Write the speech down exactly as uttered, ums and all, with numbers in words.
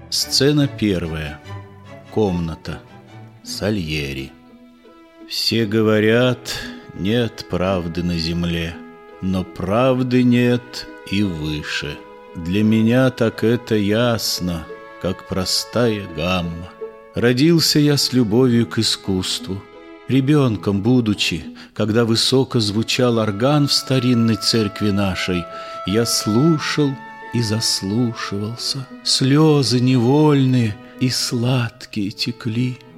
Сцена первая. Комната. Сальери. Все говорят, нет правды на земле, но правды нет и выше. Для меня так это ясно, как простая гамма. Родился я с любовью к искусству. Ребенком будучи, когда высоко звучал орган в старинной церкви нашей, я слушал и заслушивался. Слезы невольные и сладкие текли.